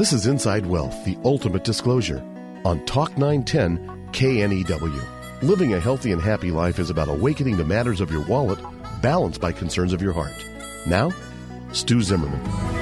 This is Inside Wealth, the ultimate disclosure, on Talk 910 KNEW. Living a healthy and happy life is about awakening to matters of your wallet, balanced by concerns of your heart. Now, Stu Zimmerman.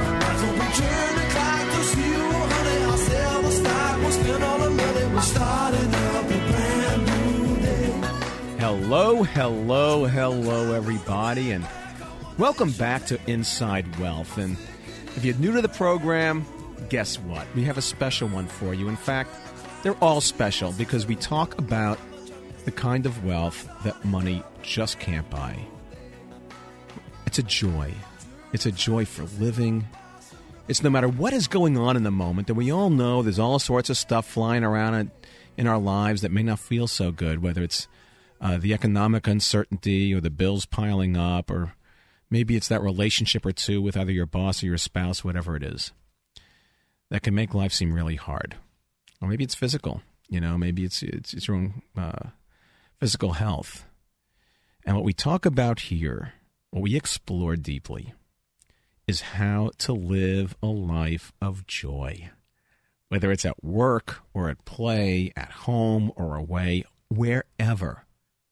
Hello, everybody, and welcome back to Inside Wealth. And if you're new to the program, guess what? We have a special one for you. In fact, they're all special because we talk about the kind of wealth that money just can't buy. It's a joy. It's a joy for living. It's no matter what is going on in the moment, and we all know there's all sorts of stuff flying around in our lives that may not feel so good, whether it's the economic uncertainty or the bills piling up, or maybe it's that relationship or two with either your boss or your spouse, whatever it is, that can make life seem really hard. Or maybe it's physical. Maybe it's your own physical health. And what we talk about here, what we explore deeply, is how to live a life of joy. Whether it's at work or at play, at home or away, wherever.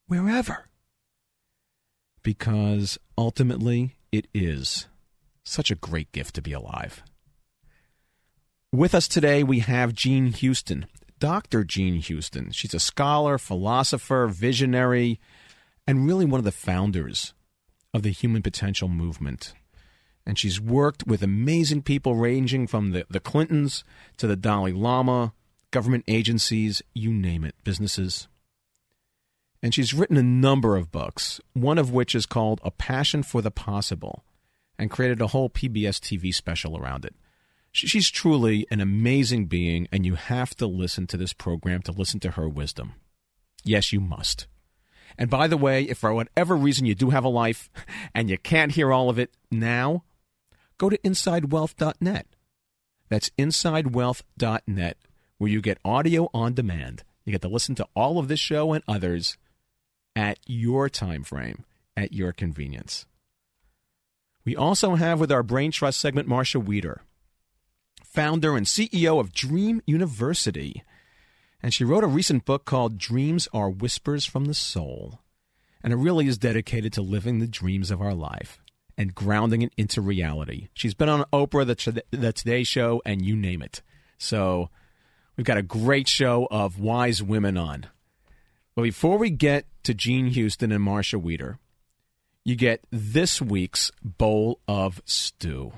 Because ultimately, it is such a great gift to be alive. With us today, we have Jean Houston, Dr. Jean Houston. She's a scholar, philosopher, visionary, and really one of the founders of the Human Potential Movement. And she's worked with amazing people ranging from the Clintons to the Dalai Lama, government agencies, you name it, businesses. And she's written a number of books, one of which is called A Passion for the Possible, and created a whole PBS TV special around it. She's truly an amazing being, and you have to listen to this program to listen to her wisdom. Yes, you must. And by the way, if for whatever reason you do have a life and you can't hear all of it now, go to InsideWealth.net. That's InsideWealth.net, where you get audio on demand. You get to listen to all of this show and others at your time frame, at your convenience. We also have with our Brain Trust segment Marcia Wieder, founder and CEO of Dream University. And she wrote a recent book called Dreams Are Whispers from the Soul. And it really is dedicated to living the dreams of our life and grounding it into reality. She's been on Oprah, the Today Show, and you name it. So we've got a great show of wise women on. But before we get to Jean Houston and Marcia Wieder, you get this week's bowl of stew.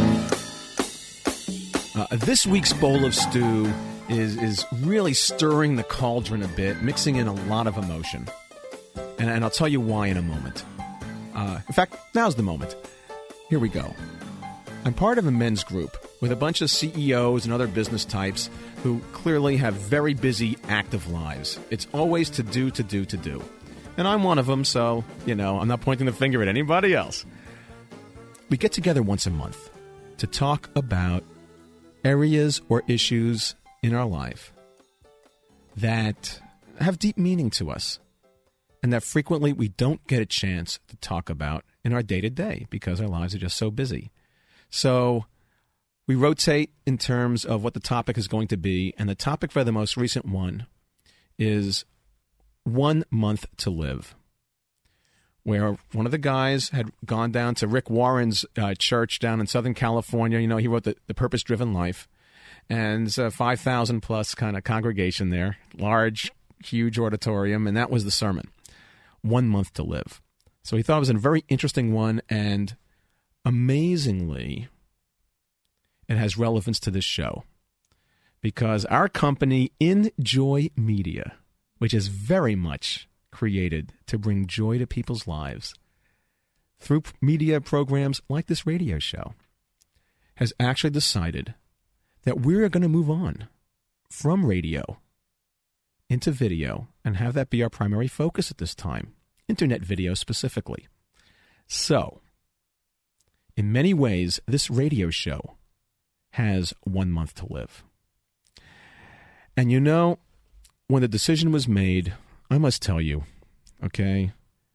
This week's bowl of stew is really stirring the cauldron a bit, mixing in a lot of emotion. And I'll tell you why in a moment. In fact, now's the moment. Here we go. I'm part of a men's group with a bunch of CEOs and other business types who clearly have very busy, active lives. It's always to do. And I'm one of them, so, I'm not pointing the finger at anybody else. We get together once a month to talk about areas or issues in our life that have deep meaning to us and that frequently we don't get a chance to talk about in our day-to-day because our lives are just so busy. So we rotate in terms of what the topic is going to be, and the topic for the most recent one is 1 month to live, where one of the guys had gone down to Rick Warren's church down in Southern California. He wrote The Purpose-Driven Life, and it's a 5,000-plus kind of congregation there, large, huge auditorium, and that was the sermon, 1 month to live. So he thought it was a very interesting one, and amazingly, it has relevance to this show because our company, Enjoy Media, which is very much created to bring joy to people's lives through media programs like this radio show, has actually decided that we're going to move on from radio into video and have that be our primary focus at this time, internet video specifically. So, in many ways, this radio show has 1 month to live. And when the decision was made, I must tell you, okay,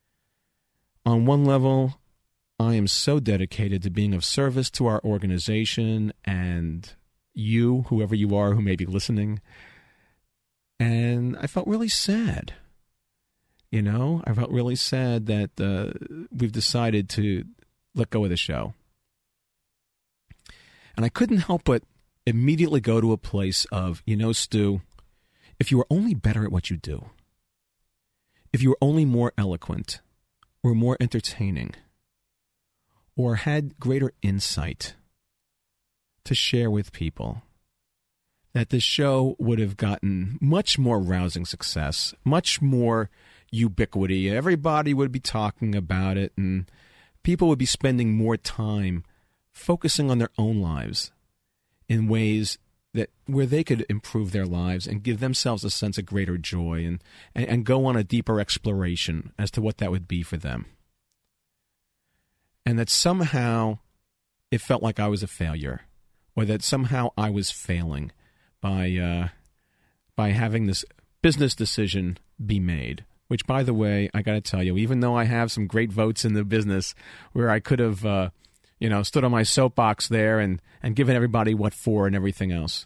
on one level, I am so dedicated to being of service to our organization and you, whoever you are who may be listening. And I felt really sad. You know, I felt really sad that we've decided to let go of the show. And I couldn't help but immediately go to a place of, you know, Stu, if you were only better at what you do, if you were only more eloquent or more entertaining or had greater insight to share with people, that this show would have gotten much more rousing success, much more ubiquity. Everybody would be talking about it, and people would be spending more time focusing on their own lives in ways that where they could improve their lives and give themselves a sense of greater joy and go on a deeper exploration as to what that would be for them. And that somehow it felt like I was a failure, or that somehow I was failing by having this business decision be made. Which, by the way, I got to tell you, even though I have some great votes in the business where I could have, stood on my soapbox there and given everybody what for and everything else,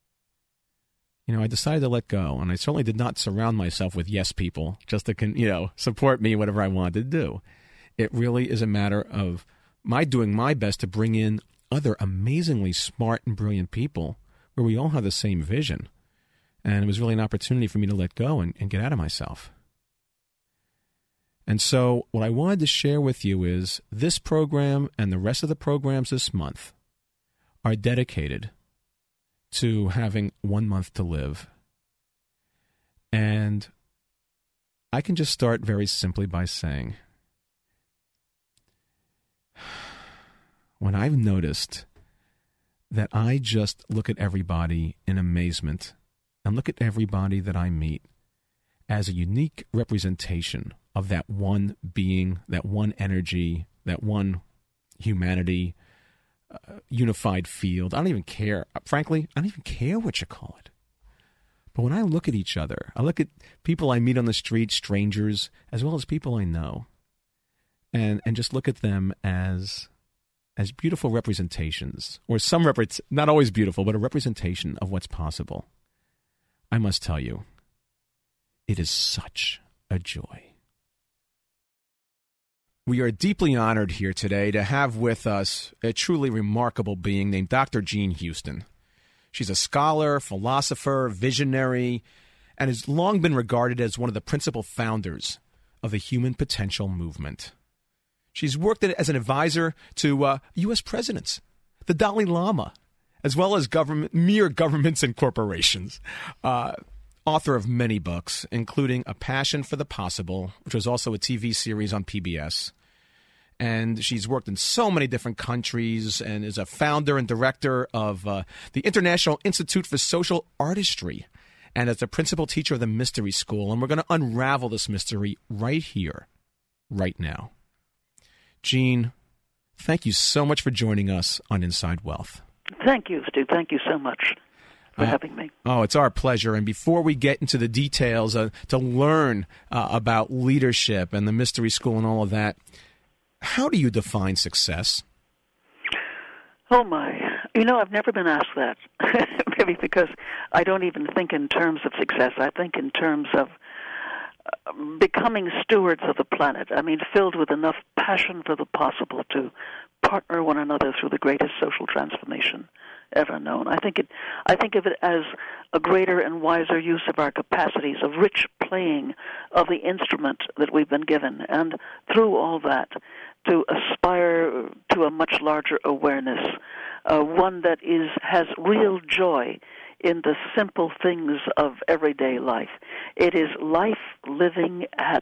I decided to let go. And I certainly did not surround myself with yes people just to, support me, whatever I wanted to do. It really is a matter of my doing my best to bring in other amazingly smart and brilliant people where we all have the same vision. And it was really an opportunity for me to let go and get out of myself. And so what I wanted to share with you is this program and the rest of the programs this month are dedicated to having 1 month to live. And I can just start very simply by saying, when I've noticed that I just look at everybody in amazement and look at everybody that I meet as a unique representation of that one being, that one energy, that one humanity, unified field. I don't even care. Frankly, I don't even care what you call it. But when I look at each other, I look at people I meet on the street, strangers, as well as people I know, and just look at them as beautiful representations, or not always beautiful, but a representation of what's possible. I must tell you, it is such a joy. We are deeply honored here today to have with us a truly remarkable being named Dr. Jean Houston. She's a scholar, philosopher, visionary, and has long been regarded as one of the principal founders of the Human Potential Movement. She's worked as an advisor to U.S. presidents, the Dalai Lama, as well as mere governments and corporations. Author of many books, including A Passion for the Possible, which was also a TV series on PBS. And she's worked in so many different countries and is a founder and director of the International Institute for Social Artistry and as the principal teacher of the Mystery School. And we're going to unravel this mystery right here, right now. Jean, thank you so much for joining us on Inside Wealth. Thank you, Stu. Thank you so much for having me. Oh, it's our pleasure. And before we get into the details to learn about leadership and the Mystery School and all of that, how do you define success? Oh, my. I've never been asked that, maybe because I don't even think in terms of success. I think in terms of becoming stewards of the planet. I mean, filled with enough passion for the possible to partner one another through the greatest social transformation ever known. I think of it as a greater and wiser use of our capacities, of rich playing of the instrument that we've been given, and through all that, to aspire to a much larger awareness, one that has real joy in the simple things of everyday life. It is life living at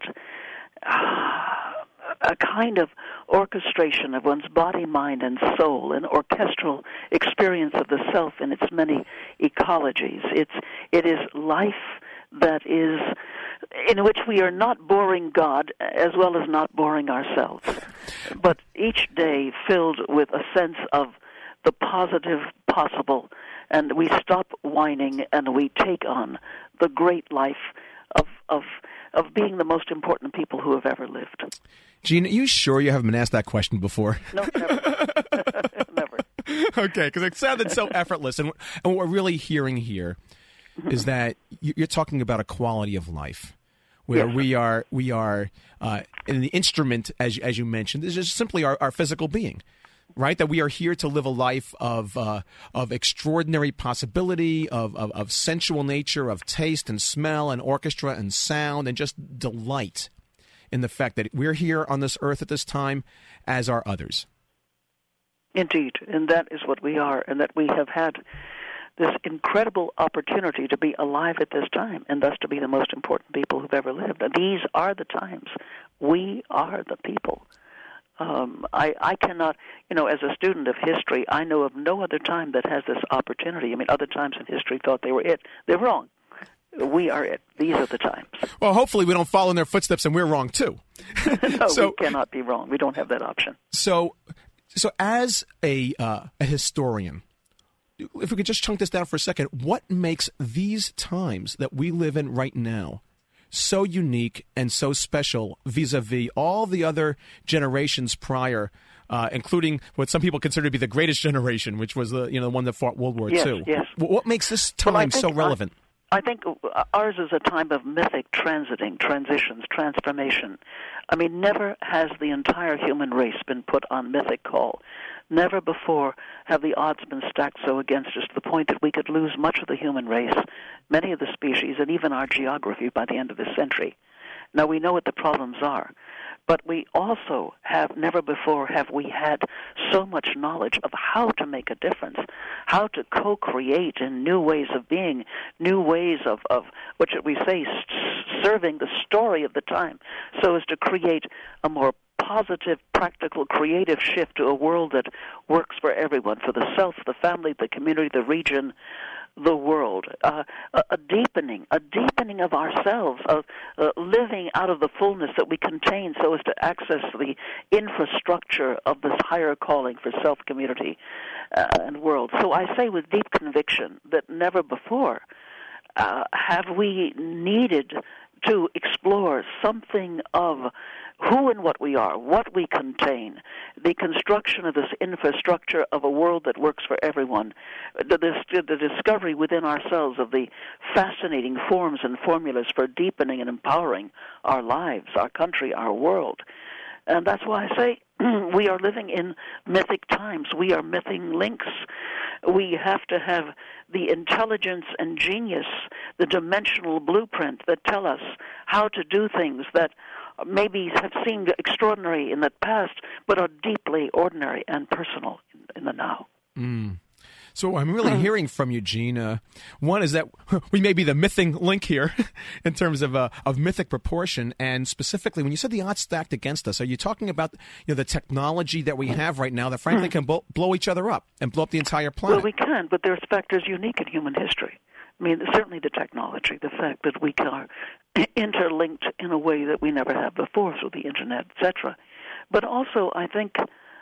a kind of orchestration of one's body, mind, and soul, an orchestral experience of the self in its many ecologies. It is life that is in which we are not boring God as well as not boring ourselves, but each day filled with a sense of the positive possible, and we stop whining and we take on the great life of being the most important people who have ever lived. Jean, are you sure you haven't been asked that question before? No, never. Never. Okay, because it sounded so effortless. And what we're really hearing here is that you're talking about a quality of life where Yes. we are in the instrument, as you mentioned, is just simply our physical being. Right, that we are here to live a life of extraordinary possibility, of sensual nature, of taste and smell and orchestra and sound, and just delight in the fact that we're here on this earth at this time, as are others. Indeed, and that is what we are, and that we have had this incredible opportunity to be alive at this time, and thus to be the most important people who've ever lived. And these are the times. We are the people. I cannot, as a student of history, I know of no other time that has this opportunity. I mean, other times in history thought they were it. They're wrong. We are it. These are the times. Well, hopefully we don't follow in their footsteps and we're wrong too. No, we cannot be wrong. We don't have that option. So as a historian, if we could just chunk this down for a second, what makes these times that we live in right now so unique and so special vis-a-vis all the other generations prior, including what some people consider to be the greatest generation, which was the one that fought World War II? Yes. What makes this time so relevant? I think ours is a time of mythic transitions, transformation. I mean, never has the entire human race been put on mythic call. Never before have the odds been stacked so against us to the point that we could lose much of the human race, many of the species, and even our geography by the end of this century. Now, we know what the problems are, but we also never before have we had so much knowledge of how to make a difference, how to co-create in new ways of being, new ways of what should we say, serving the story of the time, so as to create a more positive, practical, creative shift to a world that works for everyone, for the self, the family, the community, the region, the world. A deepening of ourselves, of living out of the fullness that we contain so as to access the infrastructure of this higher calling for self, community, and world. So I say with deep conviction that never before have we needed to explore something of who and what we are, what we contain, the construction of this infrastructure of a world that works for everyone, the discovery within ourselves of the fascinating forms and formulas for deepening and empowering our lives, our country, our world. And that's why I say we are living in mythic times. We are mything links. We have to have the intelligence and genius, the dimensional blueprint that tell us how to do things that maybe have seemed extraordinary in the past, but are deeply ordinary and personal in the now. So I'm really hearing from you, Gene. One is that we may be the mything link here in terms of mythic proportion, and specifically when you said the odds stacked against us, are you talking about the technology that we have right now that frankly can blow each other up and blow up the entire planet? Well, we can, but there's factors unique in human history. I mean, certainly the technology, the fact that we are interlinked in a way that we never have before through the internet, etc. But also, I think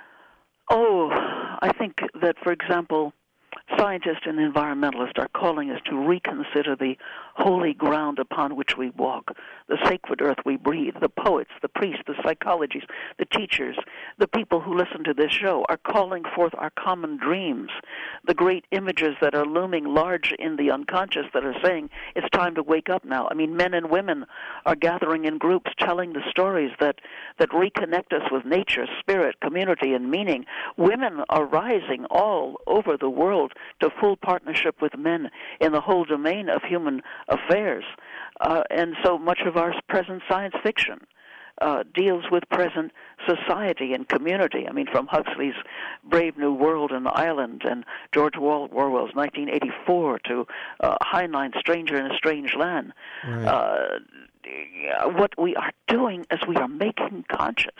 that, for example, scientists and environmentalists are calling us to reconsider the holy ground upon which we walk, the sacred earth we breathe. The poets, the priests, the psychologists, the teachers, the people who listen to this show are calling forth our common dreams, the great images that are looming large in the unconscious that are saying it's time to wake up now. I mean, men and women are gathering in groups telling the stories that reconnect us with nature, spirit, community, and meaning. Women are rising all over the world to full partnership with men in the whole domain of human affairs. And so much of our present science fiction deals with present society and community. I mean, from Huxley's Brave New World and Island and George Orwell's 1984 to Heinlein's Stranger in a Strange Land. Right. What we are doing is we are making conscious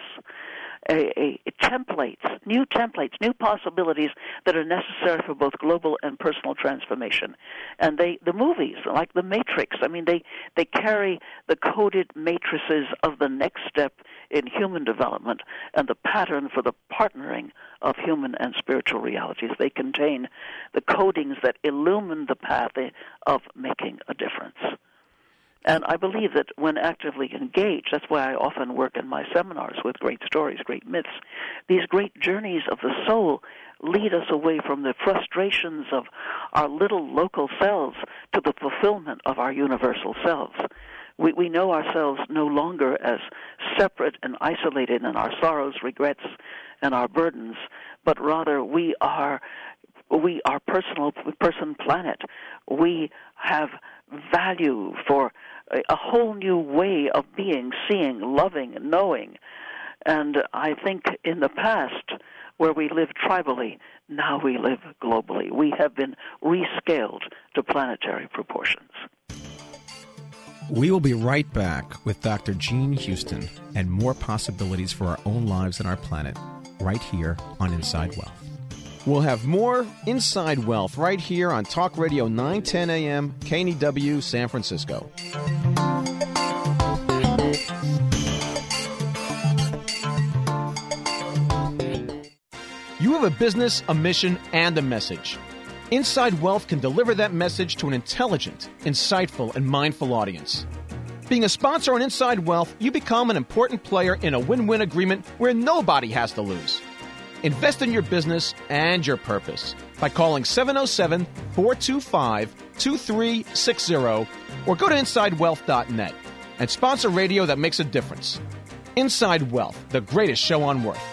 new templates, new possibilities that are necessary for both global and personal transformation. And the movies, like The Matrix, I mean, they carry the coded matrices of the next step in human development and the pattern for the partnering of human and spiritual realities. They contain the codings that illumine the path of making a difference. And I believe that when actively engaged, that's why I often work in my seminars with great stories, great myths. These great journeys of the soul lead us away from the frustrations of our little local selves to the fulfillment of our universal selves. We know ourselves no longer as separate and isolated in our sorrows, regrets, and our burdens, but rather we are person planet. We have value for a whole new way of being, seeing, loving, knowing. And I think in the past, where we lived tribally, now we live globally. We have been rescaled to planetary proportions. We will be right back with Dr. Jean Houston and more possibilities for our own lives and our planet right here on Inside Wealth. We'll have more Inside Wealth right here on Talk Radio 910 AM, KNEW, San Francisco. You have a business, a mission, and a message. Inside Wealth can deliver that message to an intelligent, insightful, and mindful audience. Being a sponsor on Inside Wealth, you become an important player in a win-win agreement where nobody has to lose. Invest in your business and your purpose by calling 707-425-2360 or go to InsideWealth.net and sponsor radio that makes a difference. Inside Wealth, the greatest show on earth.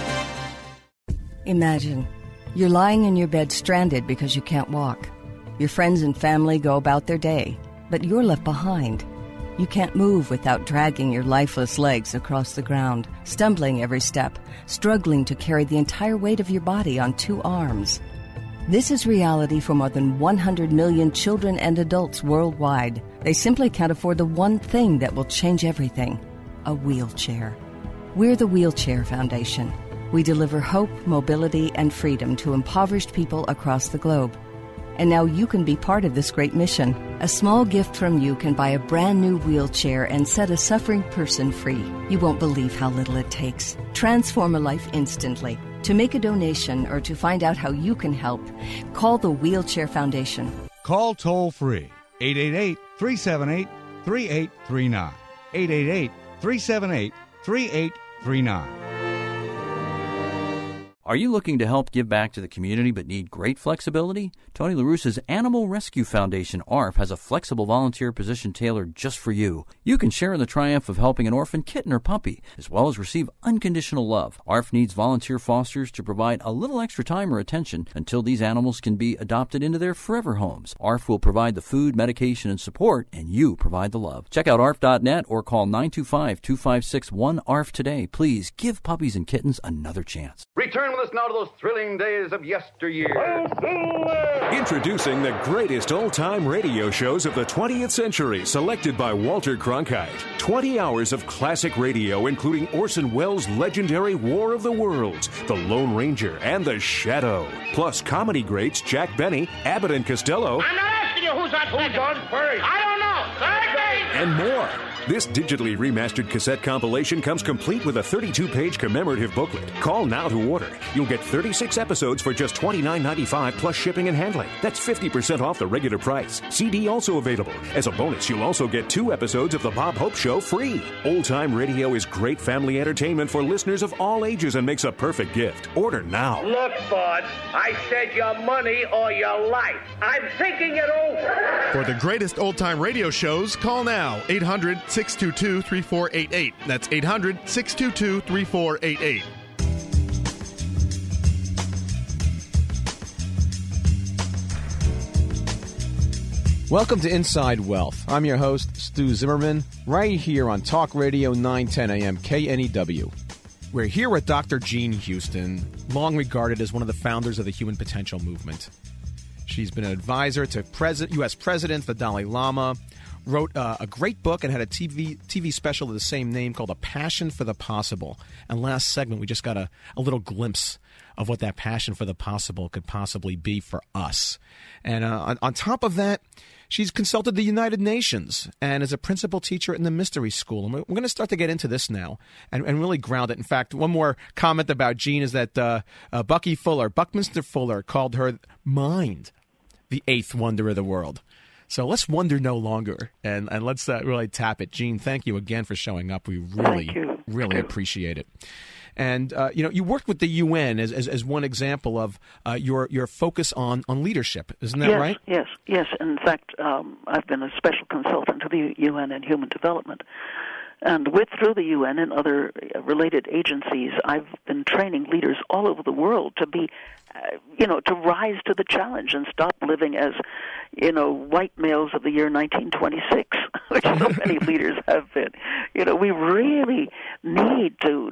Imagine you're lying in your bed stranded because you can't walk. Your friends and family go about their day, but you're left behind. You can't move without dragging your lifeless legs across the ground, stumbling every step, struggling to carry the entire weight of your body on 2 arms. This is reality for more than 100 million children and adults worldwide. They simply can't afford the one thing that will change everything: a wheelchair. We're the Wheelchair Foundation. We deliver hope, mobility, and freedom to impoverished people across the globe. And now you can be part of this great mission. A small gift from you can buy a brand new wheelchair and set a suffering person free. You won't believe how little it takes. Transform a life instantly. To make a donation or to find out how you can help, call the Wheelchair Foundation. Call toll-free, 888-378-3839. 888-378-3839. Are you looking to help give back to the community but need great flexibility? Tony LaRussa's Animal Rescue Foundation, ARF, has a flexible volunteer position tailored just for you. You can share in the triumph of helping an orphan kitten or puppy, as well as receive unconditional love. ARF needs volunteer fosters to provide a little extra time or attention until these animals can be adopted into their forever homes. ARF will provide the food, medication, and support, and you provide the love. Check out ARF.net or call 925-256-1ARF today. Please give puppies and kittens another chance. Return with us now to those thrilling days of yesteryear. Introducing the greatest old-time radio shows of the 20th century, selected by Walter Cronkite. 20 hours of classic radio, including Orson Welles' legendary War of the Worlds, The Lone Ranger, and The Shadow. Plus comedy greats Jack Benny, Abbott and Costello. I'm not asking you who's on first. I don't know. And more. This digitally remastered cassette compilation comes complete with a 32-page commemorative booklet. Call now to order. You'll get 36 episodes for just $29.95 plus shipping and handling. That's 50% off the regular price. CD also available. As a bonus, you'll also get 2 episodes of The Bob Hope Show free. Old-time radio is great family entertainment for listeners of all ages and makes a perfect gift. Order now. Look, bud, I said your money or your life. I'm thinking it over. For the greatest old-time radio shows, call now. 800-622-3488. That's 800-622-3488. Welcome to Inside Wealth. I'm your host, Stu Zimmerman, right here on Talk Radio 910 AM KNEW. We're here with Dr. Jean Houston, long regarded as one of the founders of the Human Potential Movement. She's been an advisor to U.S. President, the Dalai Lama, wrote a great book and had a TV special of the same name called A Passion for the Possible. And last segment, we just got a little glimpse of what that passion for the possible could possibly be for us. And on top of that, she's consulted the United Nations and is a principal teacher in the Mystery School. And we're going to start to get into this now and really ground it. In fact, one more comment about Jean is that Buckminster Fuller called her mind the 8th wonder of the world. So let's wonder no longer, and let's really tap it. Jean, thank you again for showing up. We really appreciate it. And you worked with the UN as one example of your focus on leadership. Isn't that right? Yes. In fact, I've been a special consultant to the UN in human development. And through the UN and other related agencies, I've been training leaders all over the world to be, to rise to the challenge and stop living as, white males of the year 1926, which so many leaders have been. We really need to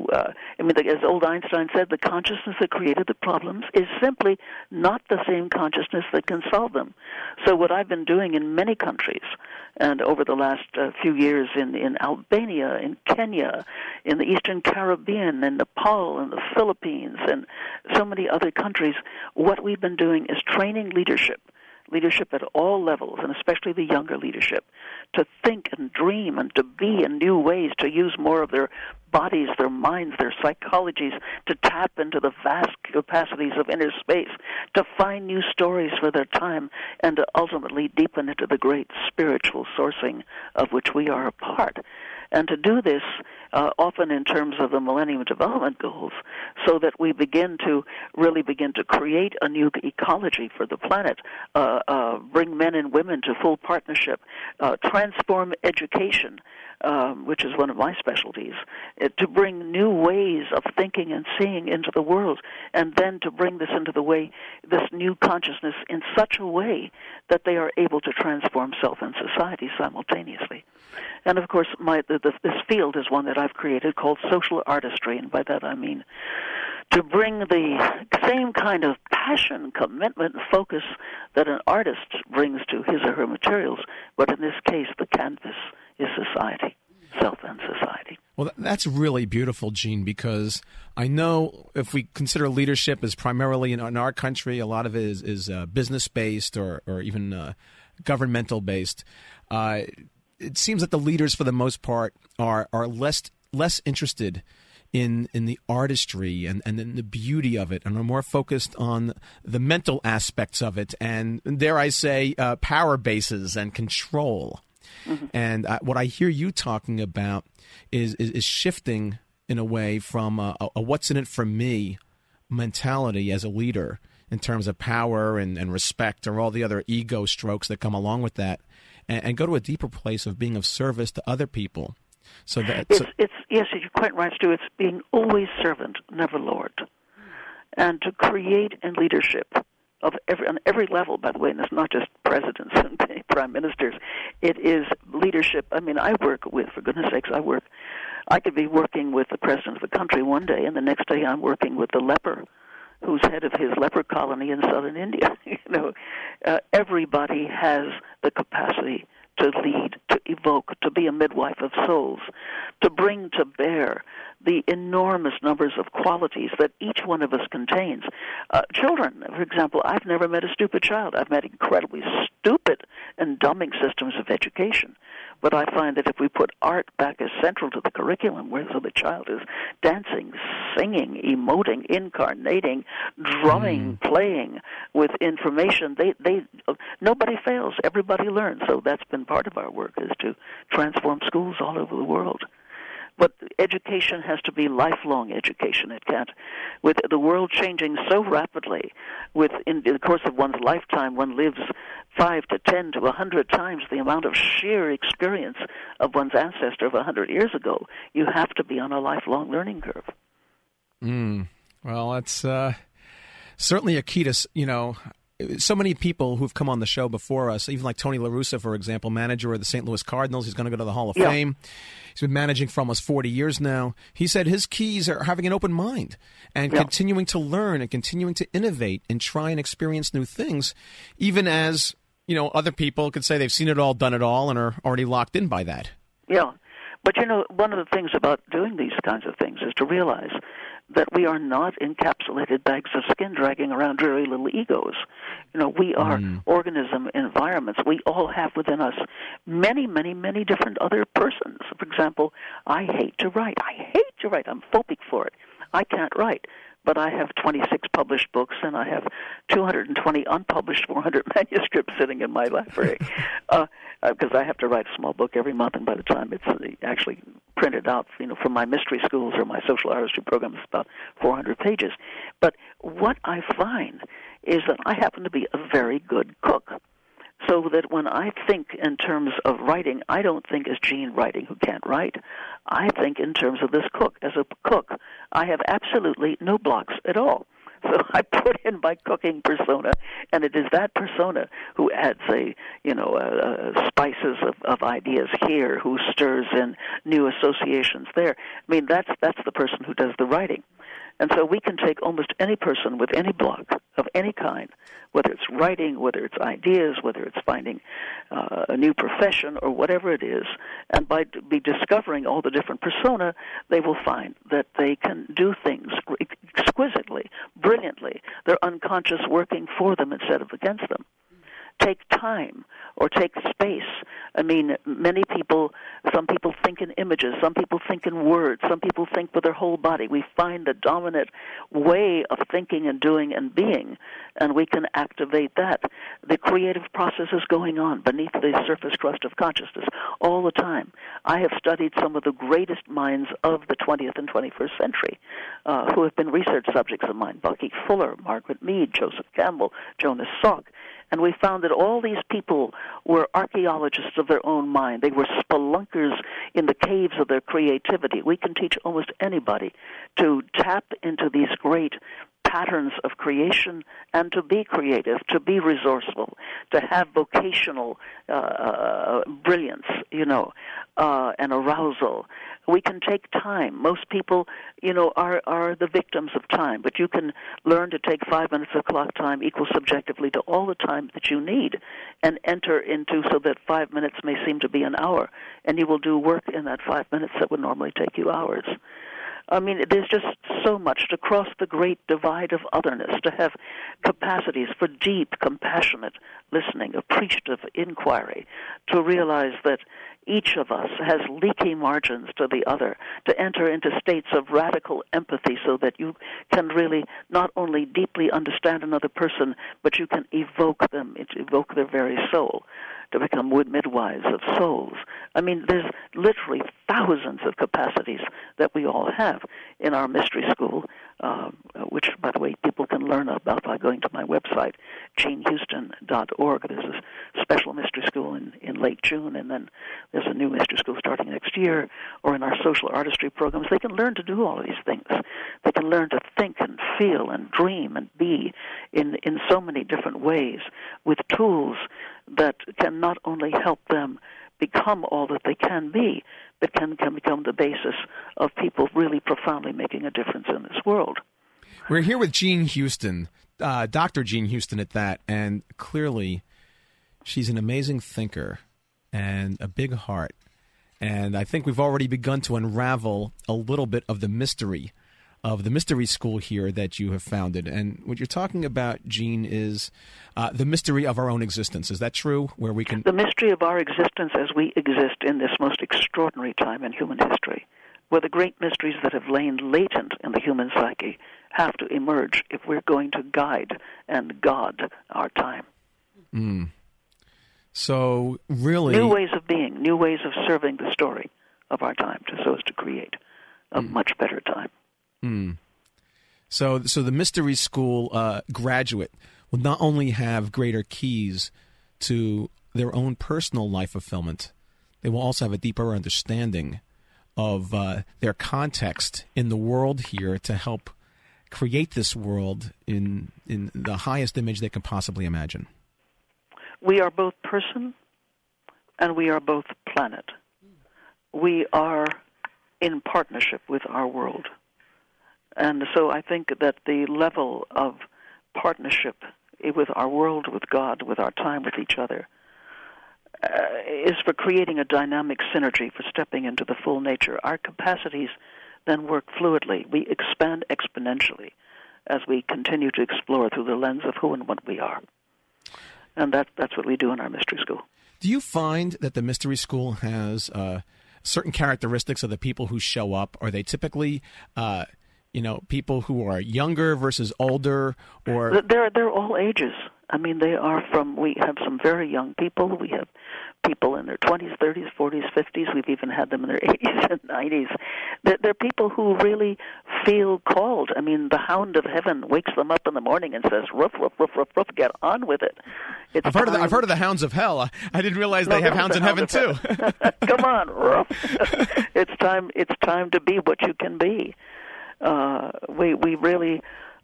as old Einstein said, the consciousness that created the problems is simply not the same consciousness that can solve them. So what I've been doing in many countries, and over the last few years in Albania, in Kenya, in the Eastern Caribbean, in Nepal, in the Philippines, and so many other countries, what we've been doing is training leadership at all levels, and especially the younger leadership, to think and dream and to be in new ways, to use more of their bodies, their minds, their psychologies, to tap into the vast capacities of inner space, to find new stories for their time, and to ultimately deepen into the great spiritual sourcing of which we are a part. And to do this often in terms of the Millennium Development Goals, so that we begin to create a new ecology for the planet, bring men and women to full partnership, transform education, which is one of my specialties, to bring new ways of thinking and seeing into the world, and then to bring this new consciousness in such a way that they are able to transform self and society simultaneously. And of course, this field is one that I've created called social artistry, and by that I mean to bring the same kind of passion, commitment, and focus that an artist brings to his or her materials, but in this case, the canvas is society, self and society. Well, that's really beautiful, Jean, because I know if we consider leadership as primarily in our country, a lot of it is business-based or even governmental-based. It seems that the leaders, for the most part, are less interested in the artistry and in the beauty of it, and are more focused on the mental aspects of it, and dare I say, power bases and control. Mm-hmm. And what I hear you talking about is shifting in a way from a what's in it for me mentality as a leader in terms of power and respect or all the other ego strokes that come along with that, and go to a deeper place of being of service to other people. Yes, you're quite right, Stu. It's being always servant, never Lord, and to create in leadership on every level, by the way, and it's not just presidents and prime ministers. It is leadership. I mean, I work with, for goodness sakes, I could be working with the president of the country one day, and the next day I'm working with the leper who's head of his leper colony in southern India. Everybody has the capacity to lead, to evoke, to be a midwife of souls, to bring to bear the enormous numbers of qualities that each one of us contains. Children, for example, I've never met a stupid child. I've met incredibly stupid and dumbing systems of education. But I find that if we put art back as central to the curriculum, where so the child is dancing, singing, emoting, incarnating, drumming, playing with information, nobody fails. Everybody learns. So that's been part of our work, is to transform schools all over the world. But education has to be lifelong education. It can't. With the world changing so rapidly, in the course of one's lifetime, one lives 5 to 10 to 100 times the amount of sheer experience of one's ancestor of 100 years ago. You have to be on a lifelong learning curve. Well, that's certainly a key to, so many people who've come on the show before us, even like Tony La Russa, for example, manager of the St. Louis Cardinals. He's going to go to the Hall of Fame. He's been managing for almost 40 years now. He said his keys are having an open mind and continuing to learn and continuing to innovate and try and experience new things, even as, other people could say they've seen it all, done it all, and are already locked in by that. Yeah. But, one of the things about doing these kinds of things is to realize that we are not encapsulated bags of skin dragging around dreary little egos. We are organism environments. We all have within us many, many, many different other persons. For example, I hate to write. I'm phobic for it. I can't write. but I have 26 published books, and I have 220 unpublished 400 manuscripts sitting in my library, because I have to write a small book every month, and by the time it's actually printed out, from my mystery schools or my social artistry program, it's about 400 pages. But what I find is that I happen to be a very good cook. So that when I think in terms of writing, I don't think as Jean writing who can't write. I think in terms of this cook. As a cook, I have absolutely no blocks at all. So I put in my cooking persona, and it is that persona who adds spices of ideas here, who stirs in new associations there. I mean, that's the person who does the writing. And so we can take almost any person with any block of any kind, whether it's writing, whether it's ideas, whether it's finding a new profession or whatever it is, and by discovering all the different persona, they will find that they can do things exquisitely, brilliantly. They're unconscious working for them instead of against them. Take time or take space. I mean, some people think in images, some people think in words, some people think with their whole body. We find the dominant way of thinking and doing and being, and we can activate that. The creative process is going on beneath the surface crust of consciousness all the time. I have studied some of the greatest minds of the 20th and 21st century who have been research subjects of mine: Bucky Fuller, Margaret Mead, Joseph Campbell, Jonas Salk. And we found that all these people were archaeologists of their own mind. They were spelunkers in the caves of their creativity. We can teach almost anybody to tap into these great patterns of creation and to be creative, to be resourceful, to have vocational brilliance, and arousal. We can take time. Most people, are the victims of time, but you can learn to take 5 minutes of clock time equal subjectively to all the time that you need and enter into so that 5 minutes may seem to be an hour, and you will do work in that 5 minutes that would normally take you hours. I mean, there's just so much to cross the great divide of otherness, to have capacities for deep, compassionate listening, appreciative inquiry, to realize that each of us has leaky margins to the other, to enter into states of radical empathy so that you can really not only deeply understand another person, but you can evoke them, evoke their very soul, to become midwives of souls. I mean, there's literally thousands of capacities that we all have in our mystery school, which, by the way, people can learn about by going to my website, jeanhouston.org. There's a special mystery school in late June, and then there's a new mystery school starting next year, or in our social artistry programs. They can learn to do all of these things. They can learn to think and feel and dream and be in so many different ways with tools that can not only help them become all that they can be, but can become the basis of people really profoundly making a difference in this world. We're here with Jean Houston, Dr. Jean Houston at that, and clearly she's an amazing thinker and a big heart. And I think we've already begun to unravel a little bit of the mystery of the mystery school here that you have founded. And what you're talking about, Jean, is the mystery of our own existence. Is that true? Where we can... The mystery of our existence as we exist in this most extraordinary time in human history, where the great mysteries that have lain latent in the human psyche have to emerge if we're going to guide and God our time. Mm. So, really... New ways of being, new ways of serving the story of our time so as to create a much better time. Mm. So the mystery school graduate will not only have greater keys to their own personal life fulfillment, they will also have a deeper understanding of their context in the world here to help create this world in the highest image they can possibly imagine. We are both person and we are both planet. We are in partnership with our world. And so I think that the level of partnership with our world, with God, with our time, with each other, is for creating a dynamic synergy, for stepping into the full nature. Our capacities then work fluidly. We expand exponentially as we continue to explore through the lens of who and what we are. And that's what we do in our mystery school. Do you find that the mystery school has certain characteristics of the people who show up? Are they typically people who are younger versus older, or they're all ages. I mean, we have some very young people. We have people in their 20s, 30s, 40s, 50s. We've even had them in their 80s and 90s. They're people who really feel called. I mean, the hound of heaven wakes them up in the morning and says, "Ruff, ruff, ruff, ruff, ruff, get on with it." I've heard of the hounds of hell. I didn't realize they have hounds in heaven too. Come on, Ruff. It's time to be what you can be. We really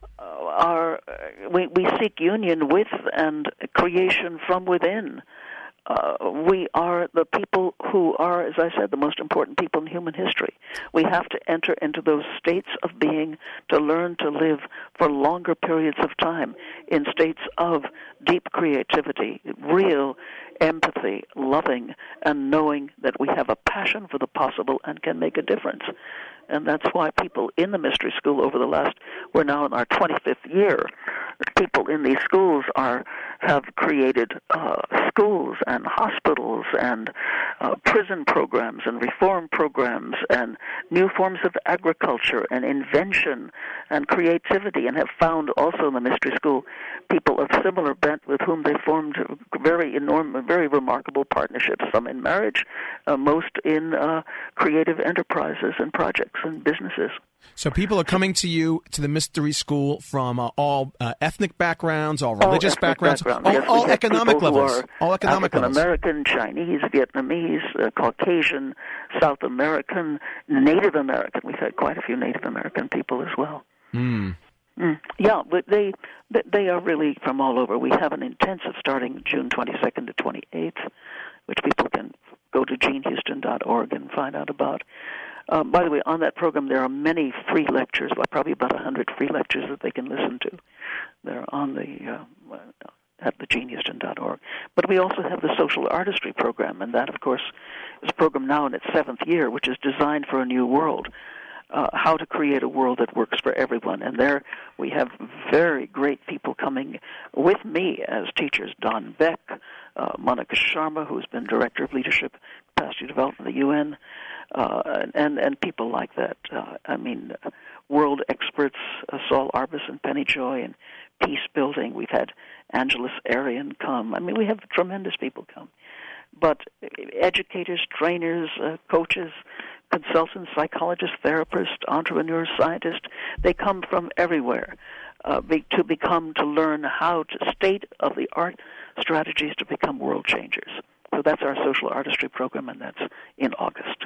we seek union with and creation from within. We are the people who are, as I said, the most important people in human history. We have to enter into those states of being to learn to live for longer periods of time in states of deep creativity, real empathy, loving, and knowing that we have a passion for the possible and can make a difference. And that's why people in the Mystery School we're now in our 25th year, people in these schools have created schools and hospitals and prison programs and reform programs and new forms of agriculture and invention and creativity, and have found also in the Mystery School people of similar bent with whom they formed very remarkable partnerships, some in marriage, most in creative enterprises and projects and businesses. So people are coming to you, to the Mystery School, from all ethnic backgrounds, all religious backgrounds, all economic levels. All economic levels. African-American, Chinese, Vietnamese, Caucasian, South American, Native American. We've had quite a few Native American people as well. Yeah, but they are really from all over. We have an intensive starting June 22nd to 28th, which people can go to genehouston.org and find out about. By the way, on that program there are many free lectures, probably about 100 free lectures that they can listen to. They're on at the genehouston.org. But we also have the social artistry program, and that, of course, is a program now in its 7th year, which is designed for a new world. How to create a world that works for everyone. And there we have very great people coming with me as teachers. Don Beck, Monica Sharma, who's been Director of Leadership Capacity Development at the UN, and people like that. World experts, Saul Arbus and Penny Joy, and peace building. We've had Angeles Arian come. We have tremendous people come. But educators, trainers, coaches, consultants, psychologists, therapists, entrepreneurs, scientists, they come from everywhere to learn how to state-of-the-art strategies to become world changers. So that's our social artistry program, and that's in August.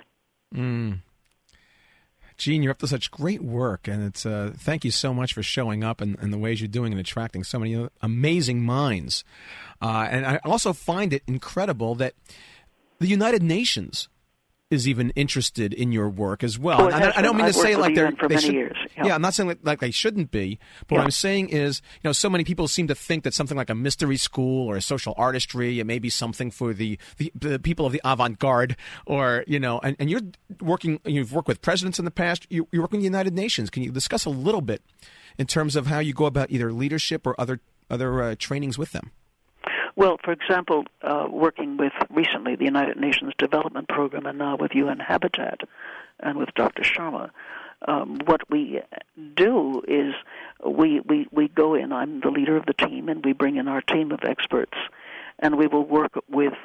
Gene, you're up to such great work, and it's thank you so much for showing up and the ways you're doing and attracting so many amazing minds. And I also find it incredible that the United Nations is even interested in your work as well. I don't mean to say like they're for many years. Yeah, I'm not saying like they shouldn't be. But what I'm saying is, so many people seem to think that something like a mystery school or a social artistry, it may be something for the people of the avant-garde, or and you've worked with presidents in the past. You're working with the United Nations. Can you discuss a little bit in terms of how you go about either leadership or other trainings with them? Well, for example, working with recently the United Nations Development Program, and now with UN Habitat and with Dr. Sharma, what we do is we go in. I'm the leader of the team, and we bring in our team of experts, and we will work with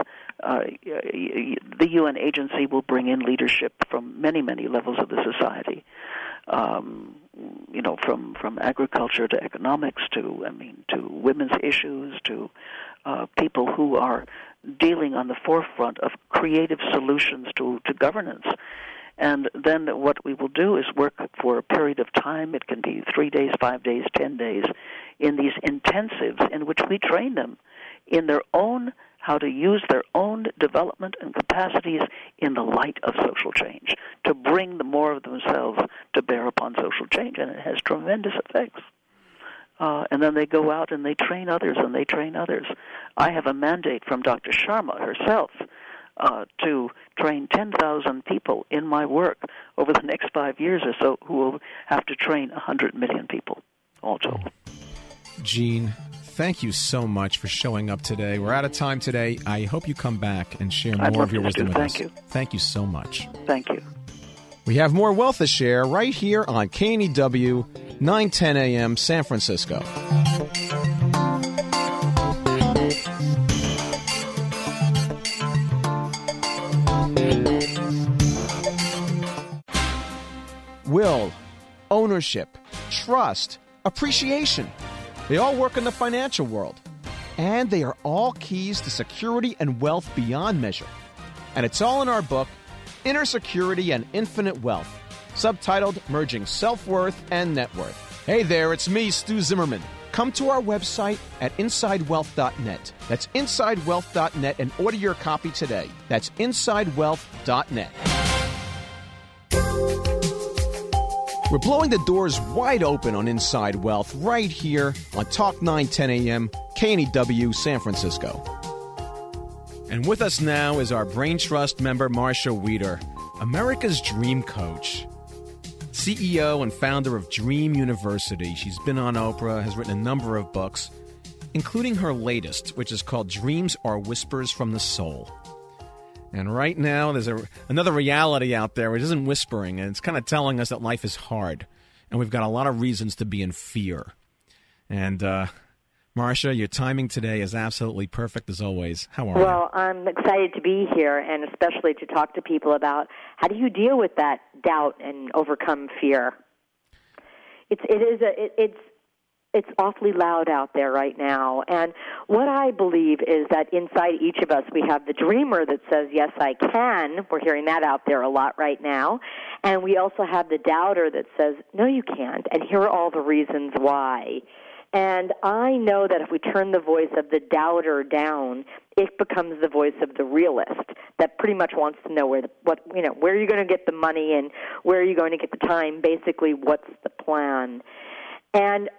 the UN agency. Will bring in leadership from many, many levels of the society. From agriculture to economics to women's issues to people who are dealing on the forefront of creative solutions to governance. And then what we will do is work for a period of time. It can be 3 days, 5 days, 10 days, in these intensives in which we train them in their own, how to use their own development and capacities in the light of social change, to bring the more of themselves to bear upon social change, and it has tremendous effects. And then they go out and they train others, and they train others. I have a mandate from Dr. Sharma herself to train 10,000 people in my work over the next 5 years or so, who will have to train 100 million people, all told. Gene, thank you so much for showing up today. We're out of time today. I hope you come back and share more of your wisdom with us. Thank you. Thank you so much. Thank you. We have more Wealth to Share right here on KNEW, 910 a.m. San Francisco. Will, ownership, trust, appreciation. They all work in the financial world. And they are all keys to security and wealth beyond measure. And it's all in our book, Inner Security and Infinite Wealth, subtitled Merging Self-Worth and Net Worth. Hey there, it's me, Stu Zimmerman. Come to our website at InsideWealth.net. That's InsideWealth.net and order your copy today. That's InsideWealth.net. We're blowing the doors wide open on Inside Wealth right here on Talk 910 a.m. KNEW San Francisco. And with us now is our Brain Trust member, Marcia Wieder, America's Dream Coach, CEO and founder of Dream University. She's been on Oprah, has written a number of books, including her latest, which is called Dreams Are Whispers from the Soul. And right now, there's another reality out there which isn't whispering, and it's kind of telling us that life is hard, and we've got a lot of reasons to be in fear. And Marcia, your timing today is absolutely perfect as always. How are you? Well, I'm excited to be here, and especially to talk to people about how do you deal with that doubt and overcome fear. It's awfully loud out there right now. And what I believe is that inside each of us we have the dreamer that says, yes, I can. We're hearing that out there a lot right now. And we also have the doubter that says, no, you can't. And here are all the reasons why. And I know that if we turn the voice of the doubter down, it becomes the voice of the realist that pretty much wants to know where are you going to get the money and where are you going to get the time, basically what's the plan. And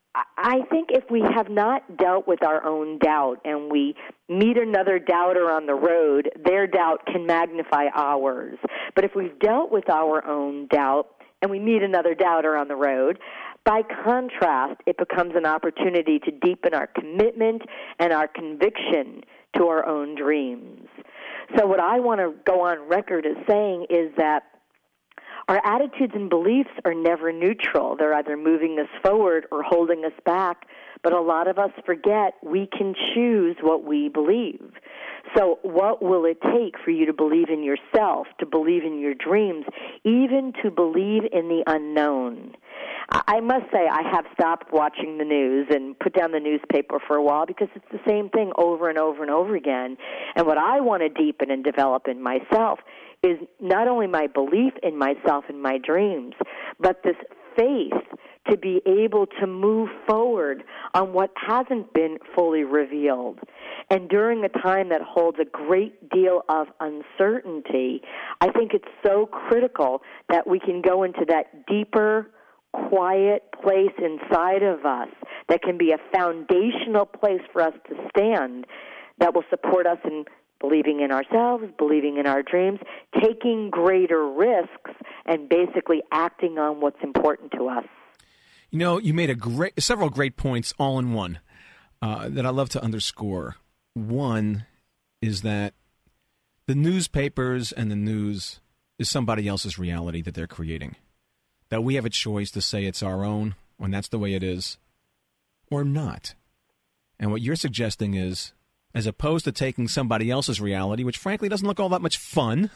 I think if we have not dealt with our own doubt and we meet another doubter on the road, their doubt can magnify ours. But if we've dealt with our own doubt and we meet another doubter on the road, by contrast, it becomes an opportunity to deepen our commitment and our conviction to our own dreams. So what I want to go on record as saying is that our attitudes and beliefs are never neutral. They're either moving us forward or holding us back. But a lot of us forget we can choose what we believe. So what will it take for you to believe in yourself, to believe in your dreams, even to believe in the unknown? I must say I have stopped watching the news and put down the newspaper for a while because it's the same thing over and over and over again. And what I want to deepen and develop in myself is not only my belief in myself and my dreams, but this faith to be able to move forward on what hasn't been fully revealed. And during a time that holds a great deal of uncertainty, I think it's so critical that we can go into that deeper, quiet place inside of us that can be a foundational place for us to stand that will support us in believing in ourselves, believing in our dreams, taking greater risks, and basically acting on what's important to us. You know, you made several great points all in one that I love to underscore. One is that the newspapers and the news is somebody else's reality that they're creating. That we have a choice to say it's our own when that's the way it is, or not. And what you're suggesting is, as opposed to taking somebody else's reality, which frankly doesn't look all that much fun,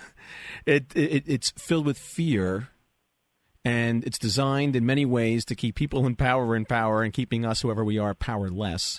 it's filled with fear, and it's designed in many ways to keep people in power and keeping us, whoever we are, powerless.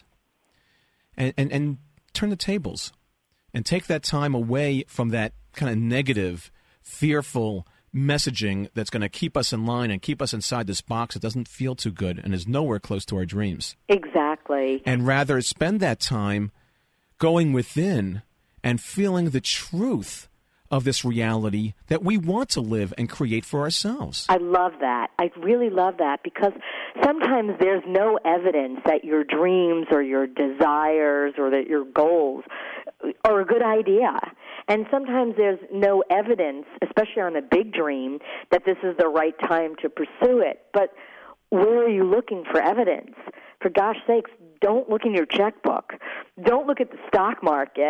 And turn the tables and take that time away from that kind of negative, fearful messaging that's going to keep us in line and keep us inside this box that doesn't feel too good and is nowhere close to our dreams. Exactly. And rather spend that time going within and feeling the truth of this reality that we want to live and create for ourselves. I love that. I really love that because sometimes there's no evidence that your dreams or your desires or that your goals are a good idea. And sometimes there's no evidence, especially on a big dream, that this is the right time to pursue it. But where are you looking for evidence? For gosh sakes, don't look in your checkbook. Don't look at the stock market.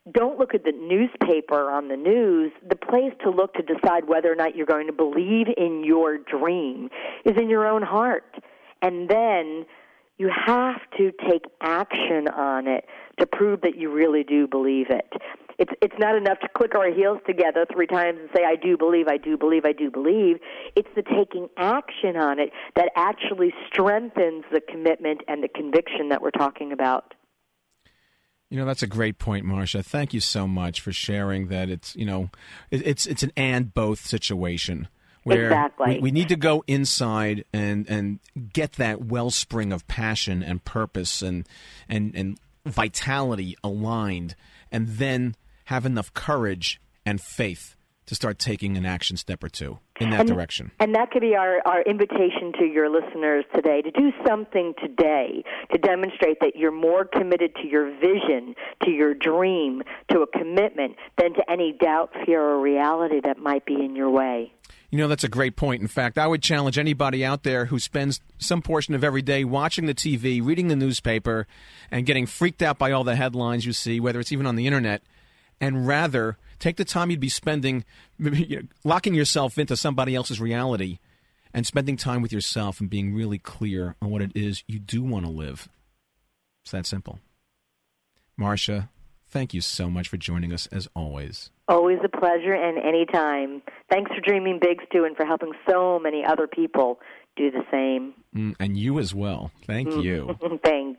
don't look at the newspaper on the news. The place to look to decide whether or not you're going to believe in your dream is in your own heart. And then you have to take action on it to prove that you really do believe it. It's not enough to click our heels together 3 times and say, I do believe, I do believe, I do believe. It's the taking action on it that actually strengthens the commitment and the conviction that we're talking about. You know, that's a great point, Marcia. Thank you so much for sharing that. It's, you know, it's an and both situation where exactly. we need to go inside and get that wellspring of passion and purpose and vitality aligned, and then have enough courage and faith to start taking an action step or two in that direction. And that could be our invitation to your listeners today, to do something today to demonstrate that you're more committed to your vision, to your dream, to a commitment than to any doubt, fear, or reality that might be in your way. You know, that's a great point. In fact, I would challenge anybody out there who spends some portion of every day watching the TV, reading the newspaper, and getting freaked out by all the headlines you see, whether it's even on the internet, and rather take the time you'd be spending, locking yourself into somebody else's reality and spending time with yourself and being really clear on what it is you do want to live. It's that simple. Marcia, thank you so much for joining us, as always. Always a pleasure, and anytime. Thanks for dreaming big, Stu, and for helping so many other people do the same. And you as well. Thank you. Thanks.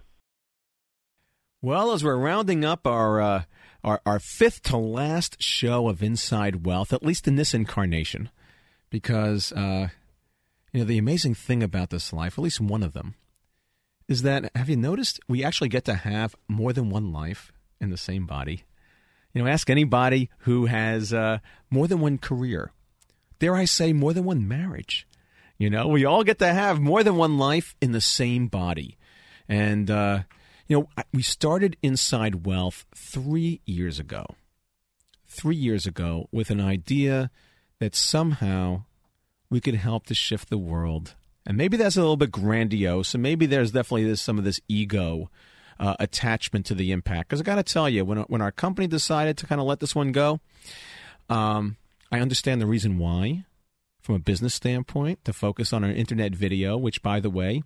Well, as we're rounding up our fifth to last show of Inside Wealth, at least in this incarnation, because the amazing thing about this life, at least one of them, is that, have you noticed, we actually get to have more than one life in the same body? You know, ask anybody who has more than one career. Dare I say, more than one marriage. You know, we all get to have more than one life in the same body. And, we started Inside Wealth 3 years ago. 3 years ago with an idea that somehow we could help to shift the world. And maybe that's a little bit grandiose, and maybe there's definitely some of this ego attachment to the impact. Because I got to tell you, when our company decided to kind of let this one go, I understand the reason why, from a business standpoint, to focus on our internet video, which, by the way,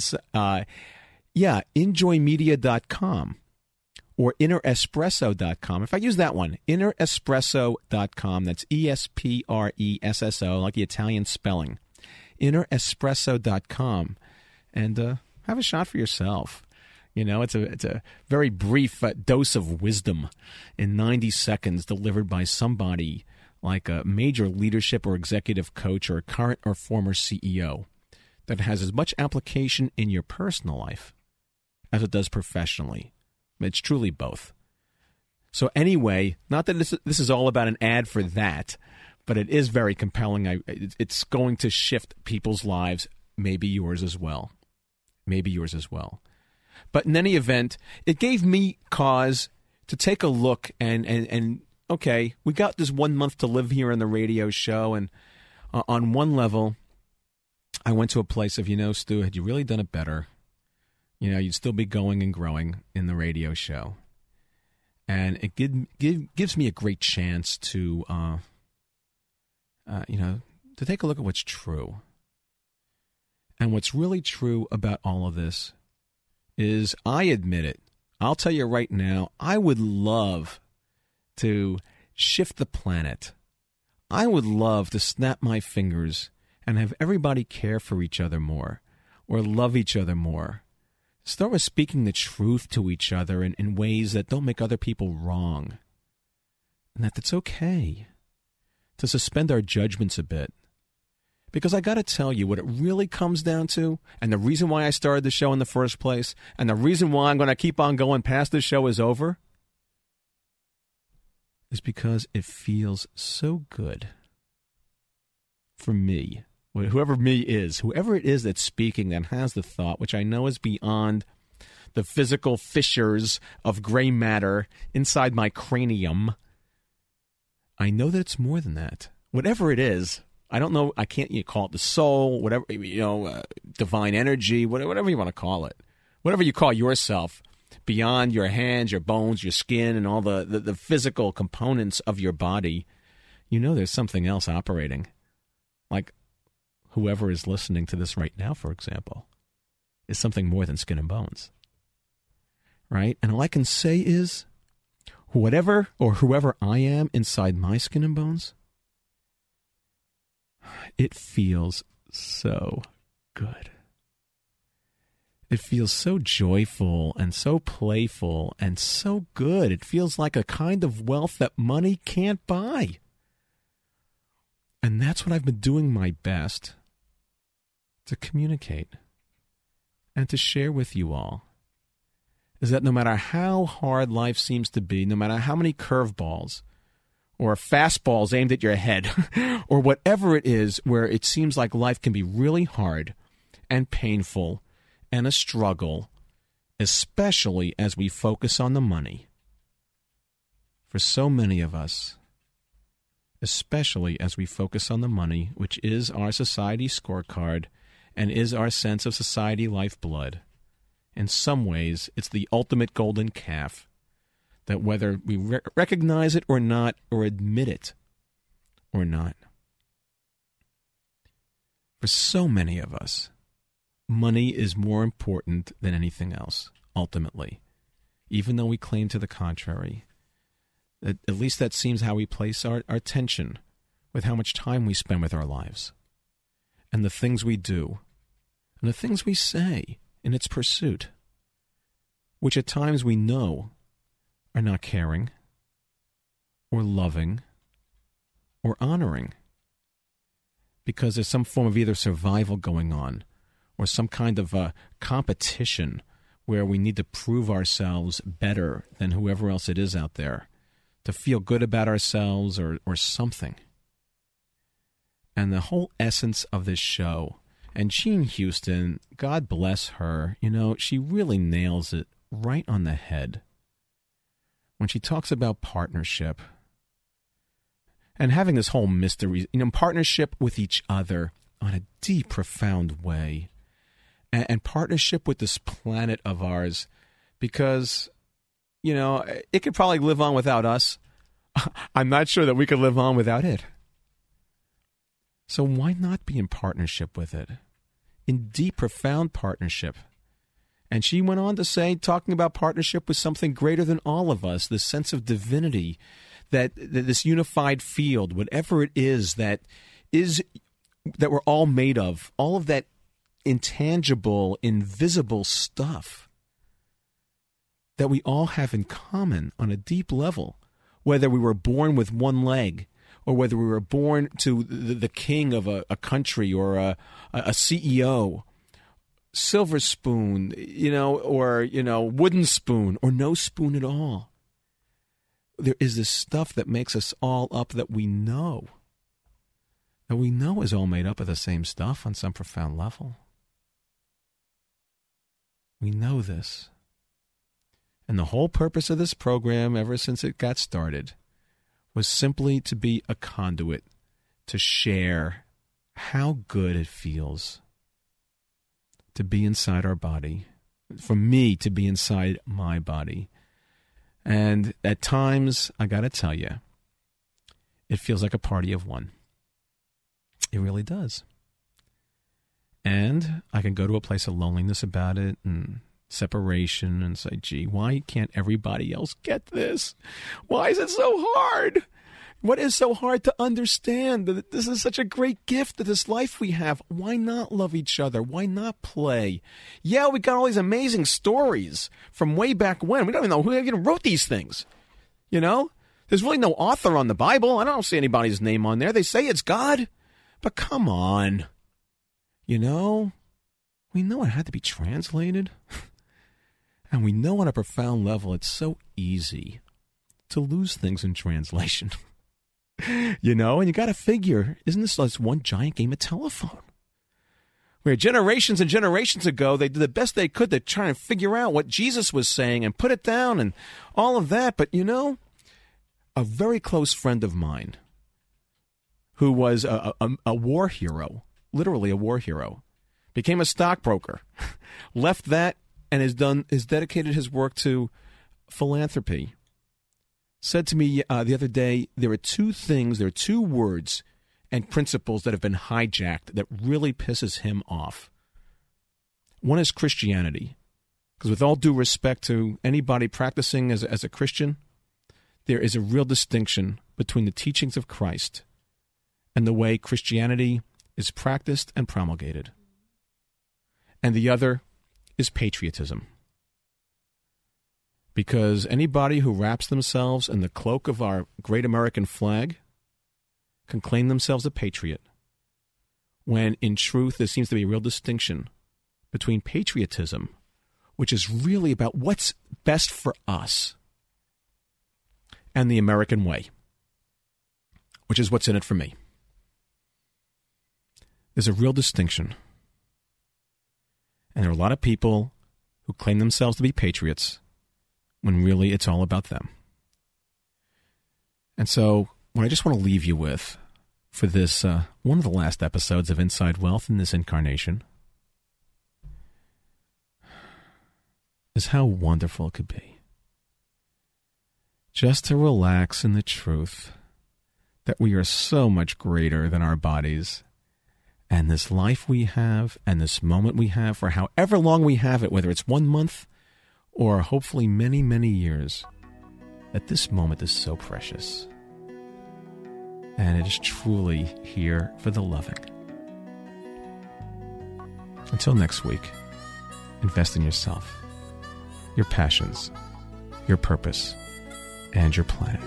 enjoymedia.com or innerespresso.com. If I use that one, innerespresso.com, that's ESPRESSO, like the Italian spelling, innerespresso.com, and have a shot for yourself. You know, it's a very brief dose of wisdom in 90 seconds delivered by somebody like a major leadership or executive coach or a current or former CEO that has as much application in your personal life as it does professionally. It's truly both. So anyway, not that this is all about an ad for that, but it is very compelling. It's going to shift people's lives, maybe yours as well. Maybe yours as well. But in any event, it gave me cause to take a look and okay, we got this 1 month to live here on the radio show, and on one level, I went to a place of, Stu, had you really done it better, you'd still be going and growing in the radio show. And it gives me a great chance to, to take a look at what's true. And what's really true about all of this is, I admit it, I'll tell you right now, I would love to shift the planet. I would love to snap my fingers and have everybody care for each other more or love each other more. Start with speaking the truth to each other in ways that don't make other people wrong. And that's okay. To suspend our judgments a bit. Because I got to tell you what it really comes down to, and the reason why I started the show in the first place, and the reason why I'm going to keep on going past the show is over, is because it feels so good for me. Whoever it is that's speaking, that has the thought, which I know is beyond the physical fissures of gray matter inside my cranium, I know that it's more than that. Whatever it is, I don't know, I can't call it the soul, whatever, divine energy, whatever you want to call it. Whatever you call yourself, beyond your hands, your bones, your skin, and all the physical components of your body, you know there's something else operating. Like whoever is listening to this right now, for example, is something more than skin and bones. Right? And all I can say is, whatever or whoever I am inside my skin and bones, it feels so good. It feels so joyful and so playful and so good. It feels like a kind of wealth that money can't buy. And that's what I've been doing my best to communicate and to share with you all. Is that no matter how hard life seems to be, no matter how many curveballs or fastballs aimed at your head or whatever it is where it seems like life can be really hard and painful and a struggle, especially as we focus on the money. For so many of us, especially as we focus on the money, which is our society scorecard and is our sense of society lifeblood, in some ways, it's the ultimate golden calf that whether we recognize it or not, or admit it or not, for so many of us, money is more important than anything else, ultimately, even though we claim to the contrary. At least that seems how we place our attention with how much time we spend with our lives and the things we do and the things we say in its pursuit, which at times we know are not caring or loving or honoring, because there's some form of either survival going on or some kind of a competition where we need to prove ourselves better than whoever else it is out there, to feel good about ourselves or something. And the whole essence of this show, and Jean Houston, God bless her, you know, she really nails it right on the head when she talks about partnership and having this whole mystery, you know, partnership with each other on a deep, profound way, and partnership with this planet of ours, because, you know, it could probably live on without us. I'm not sure that we could live on without it. So why not be in partnership with it? In deep, profound partnership. And she went on to say, talking about partnership with something greater than all of us, this sense of divinity, that this unified field, whatever it is that we're all made of, all of that intangible, invisible stuff that we all have in common on a deep level, whether we were born with one leg or whether we were born to the king of a country or a CEO, silver spoon, you know, or, you know, wooden spoon or no spoon at all. There is this stuff that makes us all up that we know is all made up of the same stuff on some profound level. We know this. And the whole purpose of this program, ever since it got started, was simply to be a conduit to share how good it feels to be inside our body, for me to be inside my body. And at times, I got to tell you, it feels like a party of one. It really does. And I can go to a place of loneliness about it and separation and say, gee, why can't everybody else get this? Why is it so hard? What is so hard to understand? That this is such a great gift to this life we have. Why not love each other? Why not play? Yeah, we got all these amazing stories from way back when. We don't even know who even wrote these things. You know? There's really no author on the Bible. I don't see anybody's name on there. They say it's God. But come on. You know? We know it had to be translated. And we know on a profound level it's so easy to lose things in translation. You know, and you got to figure, isn't this like one giant game of telephone? Where generations and generations ago, they did the best they could to try and figure out what Jesus was saying and put it down and all of that. But, you know, a very close friend of mine who was a war hero, literally a war hero, became a stockbroker, left that and has dedicated his work to philanthropy, said to me the other day, there are two words and principles that have been hijacked that really pisses him off. One is Christianity, because with all due respect to anybody practicing as a Christian, there is a real distinction between the teachings of Christ and the way Christianity is practiced and promulgated. And the other is patriotism. Because anybody who wraps themselves in the cloak of our great American flag can claim themselves a patriot, when in truth there seems to be a real distinction between patriotism, which is really about what's best for us, and the American way, which is what's in it for me. There's a real distinction. And there are a lot of people who claim themselves to be patriots when really it's all about them. And so what I just want to leave you with for this, one of the last episodes of Inside Wealth in this incarnation, is how wonderful it could be just to relax in the truth that we are so much greater than our bodies, and this life we have and this moment we have for however long we have it, whether it's 1 month or hopefully many, many years, that this moment is so precious. And it is truly here for the loving. Until next week, invest in yourself, your passions, your purpose, and your planet.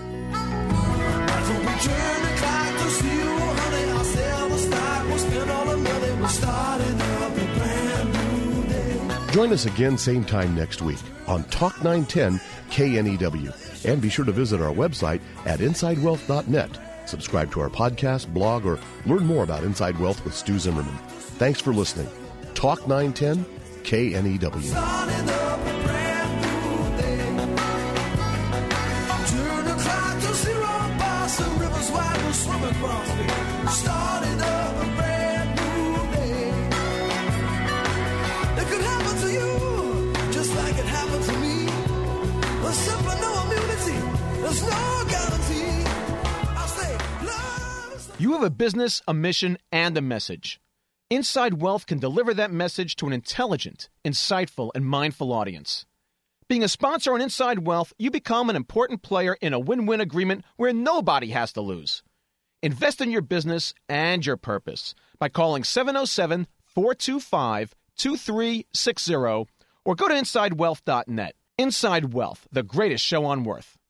Join us again same time next week on Talk 910 KNEW. And be sure to visit our website at InsideWealth.net. Subscribe to our podcast, blog, or learn more about Inside Wealth with Stu Zimmerman. Thanks for listening. Talk 910 KNEW. You have a business, a mission, and a message. Inside Wealth can deliver that message to an intelligent, insightful, and mindful audience. Being a sponsor on Inside Wealth, you become an important player in a win-win agreement where nobody has to lose. Invest in your business and your purpose by calling 707-425-2360 or go to InsideWealth.net. Inside Wealth, the greatest show on Worth.